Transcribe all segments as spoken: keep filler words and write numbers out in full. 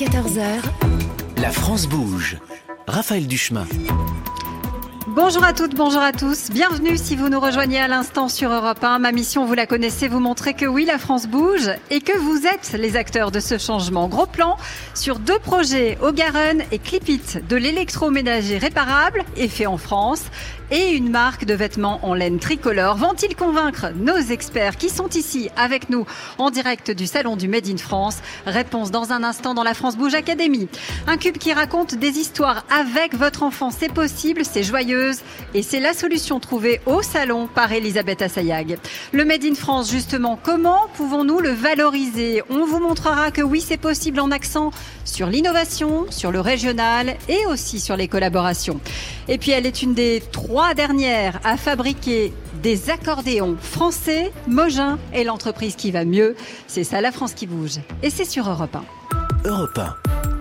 quatorze heures, La France bouge. Raphaël Duchemin. Bonjour à toutes, bonjour à tous. Bienvenue si vous nous rejoignez à l'instant sur Europe un. Ma mission, vous la connaissez, vous montrer que oui, la France bouge et que vous êtes les acteurs de ce changement. Gros plan sur deux projets, Ō-Garren et Clipit, de l'électroménager réparable et fait en France, et une marque de vêtements en laine tricolore. Vont-ils convaincre nos experts qui sont ici avec nous en direct du salon du Made in France? Réponse dans un instant dans la France Bouge Academy. Un cube qui raconte des histoires avec votre enfant. C'est possible, c'est joyeuse et c'est la solution trouvée au salon par Elisabeth Assayag. Le Made in France, justement, comment pouvons-nous le valoriser? On vous montrera que oui, c'est possible en accent sur l'innovation, sur le régional et aussi sur les collaborations. Et puis elle est une des trois dernières à fabriquer des accordéons français. Mogin est l'entreprise qui va mieux. C'est ça, la France qui bouge. Et c'est sur Europe un. Europe un.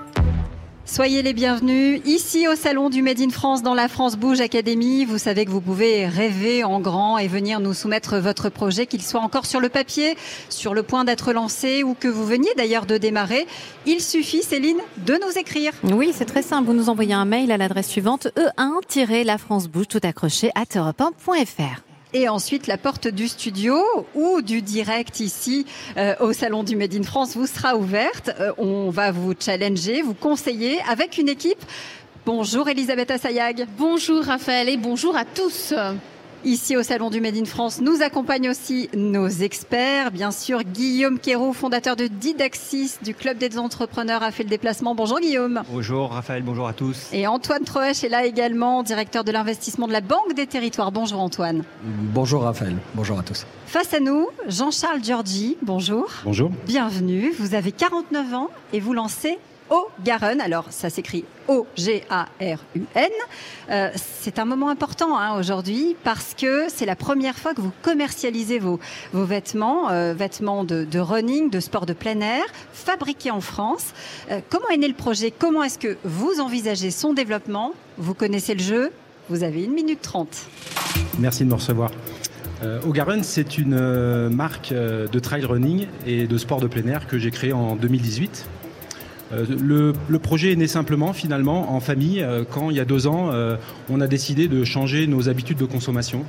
Soyez les bienvenus ici au salon du Made in France dans la France Bouge Academy. Vous savez que vous pouvez rêver en grand et venir nous soumettre votre projet, qu'il soit encore sur le papier, sur le point d'être lancé ou que vous veniez d'ailleurs de démarrer. Il suffit, Céline, de nous écrire. Oui, c'est très simple. Vous nous envoyez un mail à l'adresse suivante e un tiret la france bouge tout accroché arobase europe un point f r. Et ensuite, la porte du studio ou du direct ici euh, au Salon du Made in France vous sera ouverte. Euh, on va vous challenger, vous conseiller avec une équipe. Bonjour Elisabeth Assayag. Bonjour Raphaël et bonjour à tous. Ici au Salon du Made in France, nous accompagnent aussi nos experts. Bien sûr, Guillaume Quérault, fondateur de Didaxis, du Club des entrepreneurs, a fait le déplacement. Bonjour Guillaume. Bonjour Raphaël, bonjour à tous. Et Antoine Troesch est là également, directeur de l'investissement de la Banque des Territoires. Bonjour Antoine. Bonjour Raphaël, bonjour à tous. Face à nous, Jean-Charles Giorgi, bonjour. Bonjour. Bienvenue, vous avez quarante-neuf ans et vous lancez Ō-Garren. Alors, ça s'écrit O G A R U N. Euh, c'est un moment important hein, aujourd'hui parce que c'est la première fois que vous commercialisez vos, vos vêtements, euh, vêtements de, de running, de sport de plein air, fabriqués en France. Euh, comment est né le projet? Comment est-ce que vous envisagez son développement? Vous connaissez le jeu, vous avez une minute trente. Merci de me recevoir. Euh, Ō-Garren, c'est une euh, marque euh, de trail running et de sport de plein air que j'ai créée en deux mille dix-huit. Euh, le, le projet est né simplement, finalement, en famille, euh, quand il y a deux ans, euh, on a décidé de changer nos habitudes de consommation,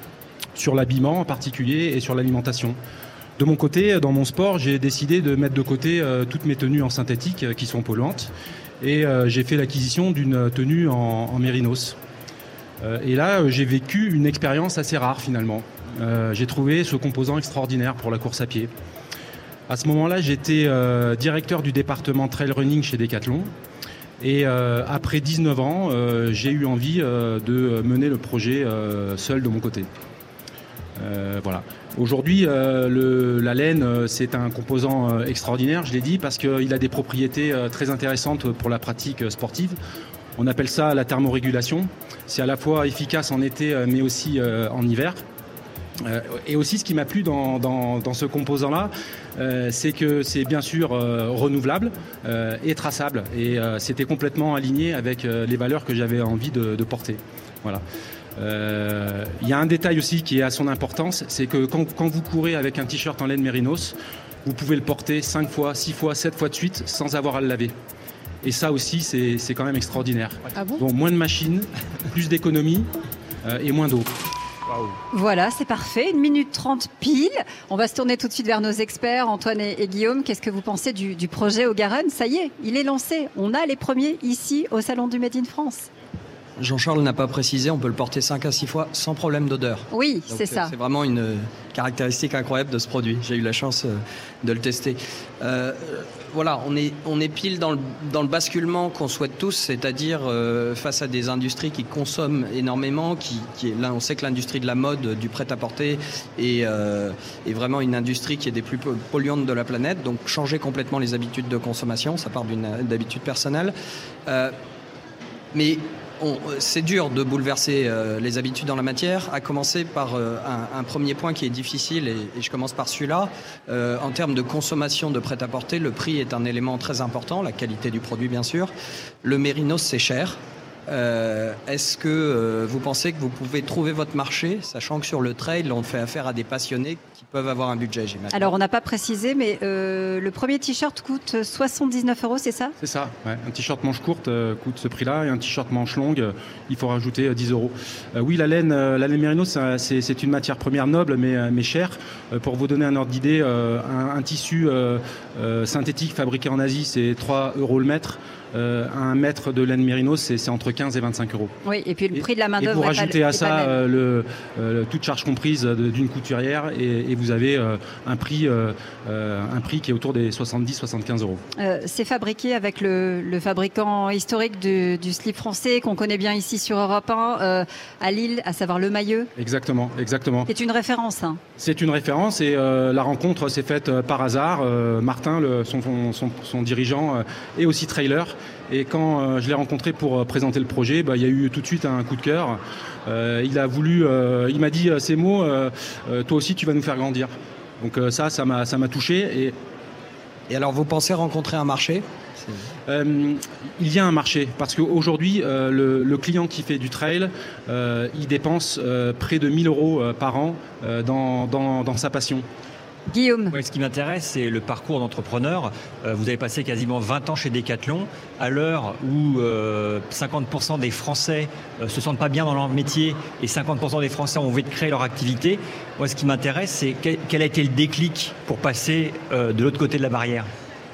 sur l'habillement en particulier et sur l'alimentation. De mon côté, dans mon sport, j'ai décidé de mettre de côté euh, toutes mes tenues en synthétique euh, qui sont polluantes et euh, j'ai fait l'acquisition d'une tenue en, en mérinos. Euh, et là, euh, j'ai vécu une expérience assez rare finalement. Euh, j'ai trouvé ce composant extraordinaire pour la course à pied. À ce moment-là, j'étais euh, directeur du département trail running chez Decathlon. Et euh, après dix-neuf ans, euh, j'ai eu envie euh, de mener le projet euh, seul de mon côté. Euh, voilà. Aujourd'hui, euh, le, la laine, euh, c'est un composant euh, extraordinaire, je l'ai dit, parce qu'il a des propriétés euh, très intéressantes pour la pratique euh, sportive. On appelle ça la thermorégulation. C'est à la fois efficace en été, euh, mais aussi euh, en hiver. Euh, et aussi, ce qui m'a plu dans, dans, dans ce composant-là, euh, c'est que c'est bien sûr euh, renouvelable euh, et traçable. Et euh, c'était complètement aligné avec euh, les valeurs que j'avais envie de, de porter. Voilà. Euh, il y a un détail aussi qui est à son importance, c'est que quand, quand vous courez avec un t-shirt en laine mérinos, vous pouvez le porter cinq fois, six fois, sept fois de suite sans avoir à le laver. Et ça aussi, c'est, c'est quand même extraordinaire. Ah bon ? Donc moins de machines, plus d'économie euh, et moins d'eau. Wow. Voilà, c'est parfait. Une minute trente pile. On va se tourner tout de suite vers nos experts, Antoine et, et Guillaume. Qu'est-ce que vous pensez du, du projet Ō-Garren? Ça y est, il est lancé. On a les premiers ici au Salon du Made in France. Jean-Charles n'a pas précisé, on peut le porter cinq à six fois sans problème d'odeur. Oui, Donc, c'est ça. C'est vraiment une caractéristique incroyable de ce produit. J'ai eu la chance de le tester. Euh, voilà, on est, on est pile dans le, dans le basculement qu'on souhaite tous, c'est-à-dire euh, face à des industries qui consomment énormément, qui, qui est, là on sait que l'industrie de la mode, du prêt-à-porter est, euh, est vraiment une industrie qui est des plus polluantes de la planète. Donc changer complètement les habitudes de consommation, ça part d'une d'habitude personnelle. Euh, mais On, c'est dur de bouleverser euh, les habitudes dans la matière, à commencer par euh, un, un premier point qui est difficile, et, et je commence par celui-là. Euh, en termes de consommation de prêt-à-porter, le prix est un élément très important, la qualité du produit bien sûr. Le mérinos, c'est cher. Euh, est-ce que euh, vous pensez que vous pouvez trouver votre marché, sachant que sur le trail, on fait affaire à des passionnés qui qui peuvent avoir un budget, j'imagine. Alors, on n'a pas précisé, mais euh, le premier t-shirt coûte soixante-dix-neuf euros, c'est ça ? C'est ça, ouais. Un t-shirt manche courte euh, coûte ce prix-là et un t-shirt manche longue, euh, il faut rajouter euh, dix euros. Euh, oui, la laine, euh, la laine mérino, c'est, c'est, c'est une matière première noble mais, euh, mais chère. Euh, pour vous donner un ordre d'idée, euh, un, un tissu euh, euh, synthétique fabriqué en Asie, c'est trois euros le mètre. Euh, un mètre de laine mérino, c'est, c'est entre quinze et vingt-cinq euros. Oui, et puis le prix de la main-d'œuvre. Et vous rajoutez pas, à ça euh, le, euh, toute charge comprise de, d'une couturière et, et vous avez euh, un, prix, euh, un prix qui est autour des soixante-dix à soixante-quinze euros. Euh, c'est fabriqué avec le, le fabricant historique du, du slip français qu'on connaît bien ici sur Europe un, euh, à Lille, à savoir Le Mailleux. Exactement, exactement. C'est une référence. Hein. C'est une référence et euh, la rencontre s'est faite euh, par hasard. Euh, Martin, le, son, son, son dirigeant, euh, est aussi trailer. Et quand euh, je l'ai rencontré pour euh, présenter le projet, bah, il y a eu tout de suite un coup de cœur. Euh, il a voulu, euh, il m'a dit euh, ces mots, euh, euh, toi aussi tu vas nous faire grandir. Donc euh, ça, ça m'a, ça m'a touché. Et, et alors vous pensez rencontrer un marché ? Euh, il y a un marché parce qu'aujourd'hui euh, le, le client qui fait du trail euh, il dépense euh, près de mille euros euh, par an euh, dans, dans, dans sa passion. Guillaume. Ouais, ce qui m'intéresse, c'est le parcours d'entrepreneur. Euh, vous avez passé quasiment vingt ans chez Decathlon, à l'heure où euh, cinquante pour cent des Français ne euh, se sentent pas bien dans leur métier et cinquante pour cent des Français ont envie de créer leur activité. Moi, ce qui m'intéresse, c'est quel, quel a été le déclic pour passer euh, de l'autre côté de la barrière ?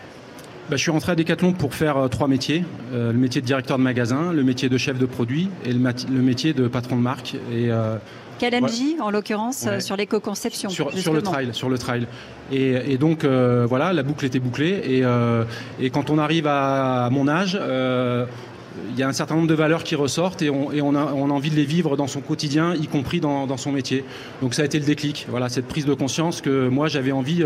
Bah, je suis rentré à Decathlon pour faire euh, trois métiers. Euh, le métier de directeur de magasin, le métier de chef de produit et le, mat- le métier de patron de marque. Et, euh, K L M J, ouais. En l'occurrence, ouais. euh, sur l'éco-conception. Sur, sur le trail. Sur le trail. Et, et donc, euh, voilà, la boucle était bouclée. Et, euh, et quand on arrive à, à mon âge, euh, il y a un certain nombre de valeurs qui ressortent et, on, et on, a, on a envie de les vivre dans son quotidien, y compris dans, dans son métier. Donc ça a été le déclic, voilà, cette prise de conscience que moi j'avais envie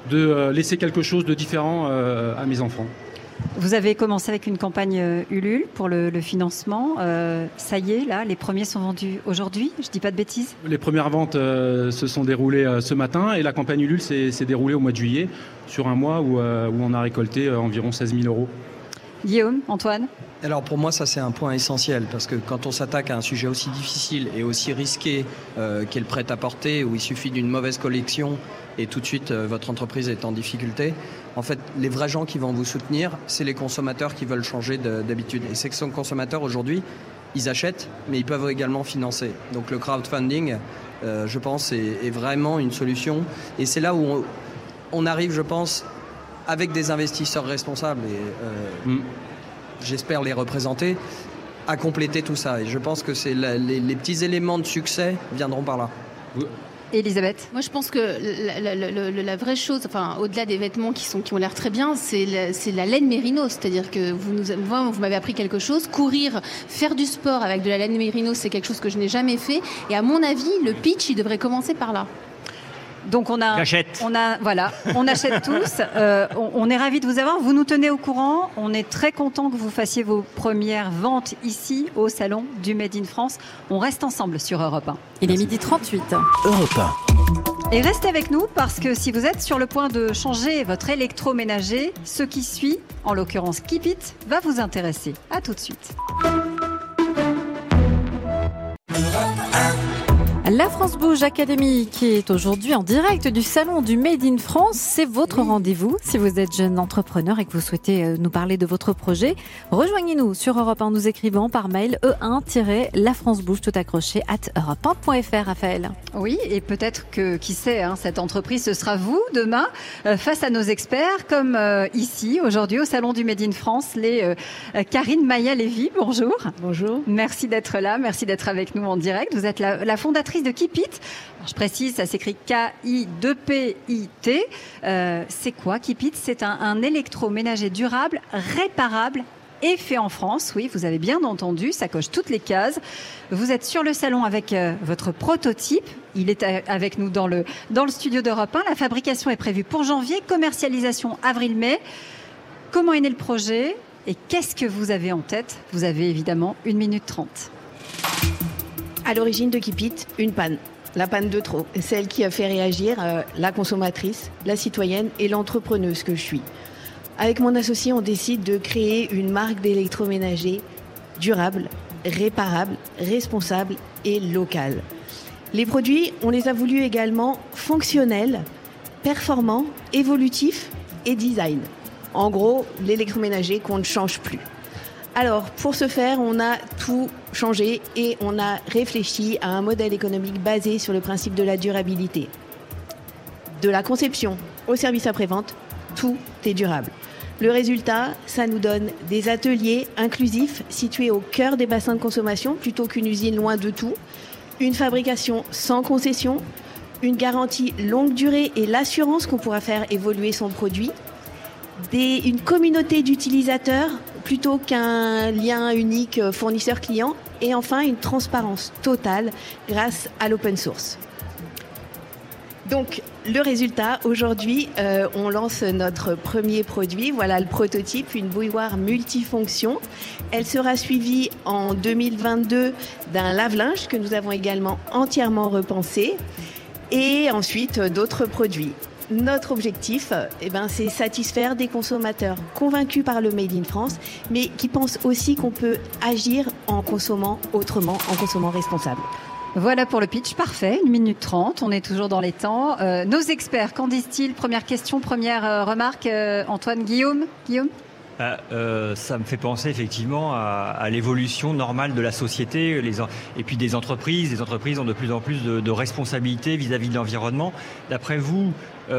de laisser quelque chose de différent euh, à mes enfants. Vous avez commencé avec une campagne Ulule pour le, le financement. Euh, ça y est, là, les premiers sont vendus aujourd'hui, je ne dis pas de bêtises. Les premières ventes euh, se sont déroulées euh, ce matin et la campagne Ulule s'est, s'est déroulée au mois de juillet sur un mois où, euh, où on a récolté euh, environ seize mille euros. Guillaume, Antoine ? Alors pour moi ça c'est un point essentiel parce que quand on s'attaque à un sujet aussi difficile et aussi risqué euh, qu'est le prêt-à-porter où il suffit d'une mauvaise collection et tout de suite euh, votre entreprise est en difficulté, en fait les vrais gens qui vont vous soutenir c'est les consommateurs qui veulent changer de, d'habitude et c'est que ces consommateurs aujourd'hui ils achètent mais ils peuvent également financer. Donc le crowdfunding euh, je pense est, est vraiment une solution et c'est là où on, on arrive je pense avec des investisseurs responsables et euh, mm. j'espère les représenter, à compléter tout ça. Et je pense que c'est la, les, les petits éléments de succès viendront par là. Elisabeth ? Moi, je pense que la, la, la, la vraie chose, enfin, au-delà des vêtements qui, sont, qui ont l'air très bien, c'est la, c'est la laine mérino. C'est-à-dire que vous, nous, vous, vous m'avez appris quelque chose. Courir, faire du sport avec de la laine mérino, c'est quelque chose que je n'ai jamais fait. Et à mon avis, le pitch, il devrait commencer par là. Donc on a, on a, voilà, on achète tous. Euh, on, on est ravis de vous avoir. Vous nous tenez au courant. On est très content que vous fassiez vos premières ventes ici au salon du Made in France. On reste ensemble sur Europe un. Il est midi trente-huit. Europe un. Et restez avec nous parce que si vous êtes sur le point de changer votre électroménager, ce qui suit, en l'occurrence Keep It, va vous intéresser. À tout de suite. La France Bouge Academy qui est aujourd'hui en direct du salon du Made in France, c'est votre rendez-vous. Si vous êtes jeune entrepreneur et que vous souhaitez nous parler de votre projet, rejoignez-nous sur Europe un, nous écrivant par mail e un la france bouge tout accroché at europe un point f r. Raphaël. Oui, et peut-être que, qui sait, hein, cette entreprise, ce sera vous demain euh, face à nos experts, comme euh, ici aujourd'hui au salon du Made in France, les euh, Karine Maya-Lévy. Bonjour. Bonjour. Merci d'être là, merci d'être avec nous en direct. Vous êtes la, la fondatrice de Keep It. Alors, je précise, ça s'écrit K I deux P I T. Euh, c'est quoi Keep It ? C'est un, un électroménager durable, réparable et fait en France. Oui, vous avez bien entendu, ça coche toutes les cases. Vous êtes sur le salon avec euh, votre prototype. Il est a- avec nous dans le, dans le studio d'Europe un. La fabrication est prévue pour janvier, commercialisation avril-mai. Comment est né le projet et qu'est-ce que vous avez en tête ? Vous avez évidemment une minute trente. À l'origine de Keep It, une panne. La panne de trop. Celle qui a fait réagir euh, la consommatrice, la citoyenne et l'entrepreneuse que je suis. Avec mon associé, on décide de créer une marque d'électroménager durable, réparable, responsable et locale. Les produits, on les a voulus également fonctionnels, performants, évolutifs et design. En gros, l'électroménager qu'on ne change plus. Alors, pour ce faire, on a tout changé et on a réfléchi à un modèle économique basé sur le principe de la durabilité. De la conception au service après-vente, tout est durable. Le résultat, ça nous donne des ateliers inclusifs situés au cœur des bassins de consommation plutôt qu'une usine loin de tout, une fabrication sans concession, une garantie longue durée et l'assurance qu'on pourra faire évoluer son produit, des, une communauté d'utilisateurs plutôt qu'un lien unique fournisseur-client et enfin une transparence totale grâce à l'open source. Donc, le résultat, aujourd'hui, euh, on lance notre premier produit. Voilà le prototype, une bouilloire multifonction. Elle sera suivie en deux mille vingt-deux d'un lave-linge que nous avons également entièrement repensé. Et ensuite, d'autres produits. Notre objectif, eh ben, c'est satisfaire des consommateurs convaincus par le Made in France, mais qui pensent aussi qu'on peut agir en consommant autrement, en consommant responsable. Voilà pour le pitch, parfait, une minute trente, on est toujours dans les temps. Euh, nos experts, qu'en disent-ils? Première question, première euh, remarque, euh, Antoine, Guillaume, Guillaume Ah, euh, ça me fait penser effectivement à, à l'évolution normale de la société les, et puis des entreprises. Les entreprises ont de plus en plus de, de responsabilités vis-à-vis de l'environnement. D'après vous,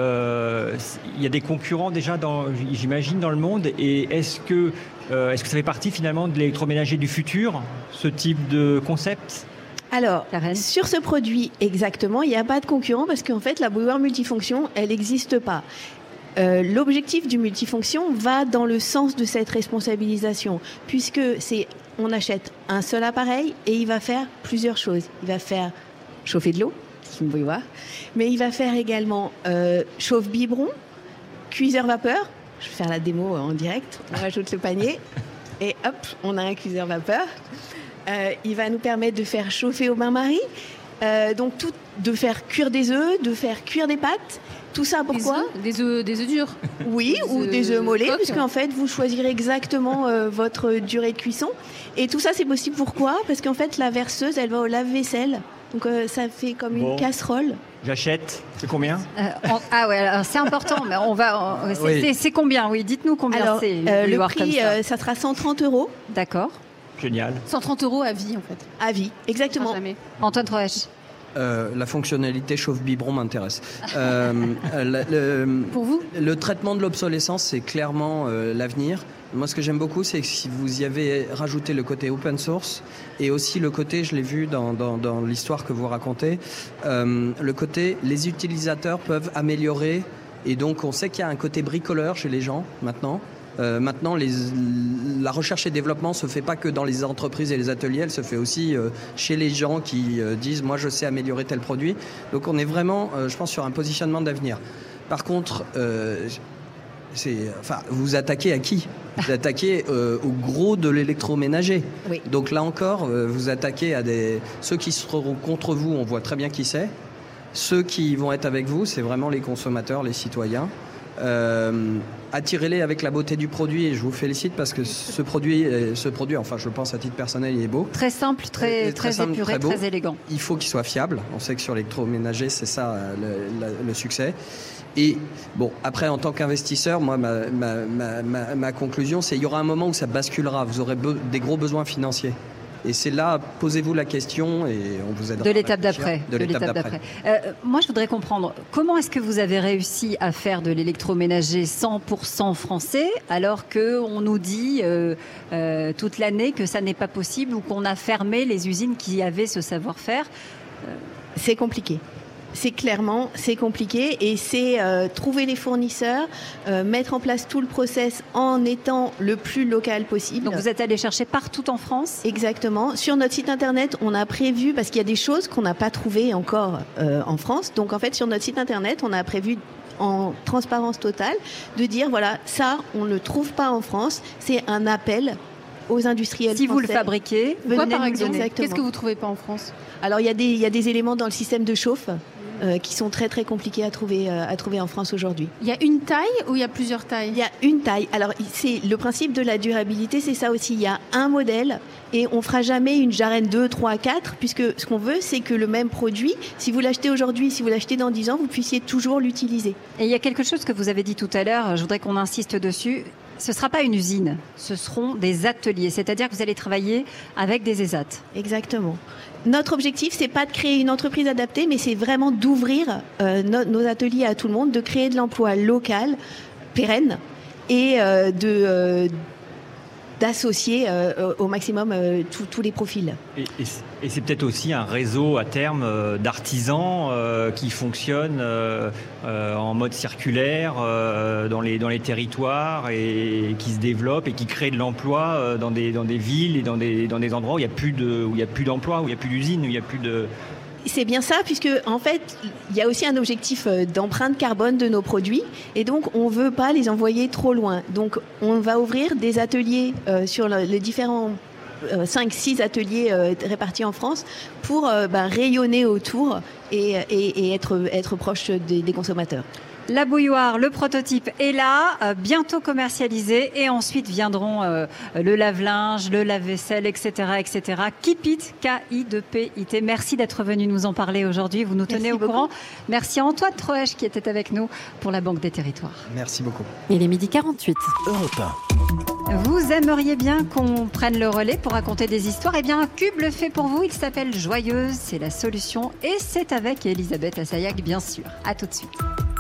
euh, il y a des concurrents déjà, dans, j'imagine, dans le monde. Et est-ce que, euh, est-ce que ça fait partie finalement de l'électroménager du futur, ce type de concept ? Alors, sur ce produit exactement, il n'y a pas de concurrent parce qu'en fait, la bouilloire multifonction, elle n'existe pas. Euh, l'objectif du multifonction va dans le sens de cette responsabilisation, puisque c'est, on achète un seul appareil et il va faire plusieurs choses. Il va faire chauffer de l'eau, c'est une bouilloire, mais il va faire également euh, chauffe-biberon, cuiseur vapeur. Je vais faire la démo en direct. On rajoute le panier et hop, on a un cuiseur vapeur. Euh, il va nous permettre de faire chauffer au bain-marie, euh, donc tout, de faire cuire des œufs, de faire cuire des pâtes. Tout ça pourquoi ? Des œufs, des œufs durs. Oui, des ou œufs des œufs mollets, coques. puisqu'en fait vous choisirez exactement euh, votre durée de cuisson. Et tout ça c'est possible pourquoi ? Parce qu'en fait la verseuse elle va au lave-vaisselle, donc euh, ça fait comme Bon. une casserole. J'achète. C'est combien ? euh, on, Ah ouais, alors c'est important, mais on va. on- c'est, Oui. c'est, c'est combien ? Oui, dites-nous combien Alors c'est. une euh, le bouilloire comme prix ça. euh, ça sera cent trente euros D'accord. Génial. cent trente euros à vie, en fait. à vie, exactement. Ah, jamais. Antoine Troèche. Euh, la fonctionnalité chauffe-biberon m'intéresse. Euh, le, le- Pour vous ? le traitement de l'obsolescence, c'est clairement euh, l'avenir. Moi, ce que j'aime beaucoup, c'est que si vous y avez rajouté le côté open source et aussi le côté, je l'ai vu dans, dans, dans l'histoire que vous racontez, euh, le côté, les utilisateurs peuvent améliorer. Et donc, on sait qu'il y a un côté bricoleur chez les gens maintenant. Euh, maintenant, les, la recherche et développement se fait pas que dans les entreprises et les ateliers, elle se fait aussi euh, chez les gens qui euh, disent « moi, je sais améliorer tel produit ». Donc, on est vraiment, euh, je pense, sur un positionnement d'avenir. Par contre, euh, c'est, enfin, vous attaquez à qui ? Vous attaquez euh, au gros de l'électroménager. Oui. Donc là encore, euh, vous attaquez à des ceux qui seront contre vous, on voit très bien qui c'est. Ceux qui vont être avec vous, c'est vraiment les consommateurs, les citoyens. Euh, attirez-les avec la beauté du produit et je vous félicite parce que ce produit, ce produit, enfin je pense à titre personnel, il est beau. Très simple, très, Et très, très simple, épuré, très beau. très élégant. Il faut qu'il soit fiable. On sait que sur l'électroménager, c'est ça euh, le, le- le succès. Et bon, après, en tant qu'investisseur, moi, ma, ma, ma, ma, ma conclusion, c'est qu'il y aura un moment où ça basculera. Vous aurez be- des gros besoins financiers. Et c'est là, posez-vous la question et on vous aidera. De à l'étape réfléchir. d'après. De l'étape d'après. Euh, moi, je voudrais comprendre, comment est-ce que vous avez réussi à faire de l'électroménager cent pour cent français, alors qu'on nous dit euh, euh, toute l'année que ça n'est pas possible ou qu'on a fermé les usines qui avaient ce savoir-faire ? C'est compliqué. C'est clairement, c'est compliqué et c'est euh, trouver les fournisseurs, euh, mettre en place tout le process en étant le plus local possible. Donc vous êtes allé chercher partout en France ? Exactement. Sur notre site internet, on a prévu, parce qu'il y a des choses qu'on n'a pas trouvées encore euh, en France, donc en fait sur notre site internet, on a prévu en transparence totale de dire voilà, ça on ne trouve pas en France, c'est un appel aux industriels Si vous français. le fabriquez, Venez Quoi, par nous exemple donner. Qu'est-ce que vous ne trouvez pas en France ? Alors il y a des il y a des éléments dans le système de chauffe euh, qui sont très très compliqués à trouver, euh, à trouver en France aujourd'hui. Il y a une taille ou il y a plusieurs tailles? Il y a une taille. Alors, c'est le principe de la durabilité, c'est ça aussi. Il y a un modèle et on fera jamais une jarrette deux, trois, quatre, puisque ce qu'on veut, c'est que le même produit, si vous l'achetez aujourd'hui, si vous l'achetez dans dix ans, vous puissiez toujours l'utiliser. Et il y a quelque chose que vous avez dit tout à l'heure, je voudrais qu'on insiste dessus. Ce ne sera pas une usine, ce seront des ateliers, c'est-à-dire que vous allez travailler avec des E S A T. Exactement. Notre objectif, c'est pas de créer une entreprise adaptée, mais c'est vraiment d'ouvrir euh, no- nos ateliers à tout le monde, de créer de l'emploi local, pérenne, et euh, de, euh, d'associer euh, au maximum euh, tous les profils. Et, et, et c'est peut-être aussi un réseau à terme euh, d'artisans euh, qui fonctionnent euh, euh, en mode circulaire euh, dans, les, dans les territoires et qui se développent et qui créent de l'emploi euh, dans, des, dans des villes et dans des, dans des endroits où il n'y a plus de, où il y a plus d'emploi, où il n'y a plus d'usines, où il n'y a plus de... C'est bien ça, puisque en fait, il y a aussi un objectif d'empreinte carbone de nos produits, et donc on ne veut pas les envoyer trop loin. Donc on va ouvrir des ateliers euh, sur le, les différents euh, cinq six ateliers euh, répartis en France pour euh, ben, rayonner autour et, et, et être, être proche des, des consommateurs. La bouilloire, le prototype est là, euh, bientôt commercialisé, et ensuite viendront euh, le lave-linge, le lave-vaisselle, et cetera, et cetera. Kipit, K I P I T. Merci d'être venu nous en parler aujourd'hui. Vous nous tenez Merci au beaucoup. courant. Merci à Antoine Troèche qui était avec nous pour la Banque des Territoires. Merci beaucoup. Il est midi quarante-huit. Europe un. Vous aimeriez bien qu'on prenne le relais pour raconter des histoires? Eh bien, Cube le fait pour vous. Il s'appelle Joyeuse. C'est la solution. Et c'est avec Elisabeth Assayag, bien sûr. À tout de suite.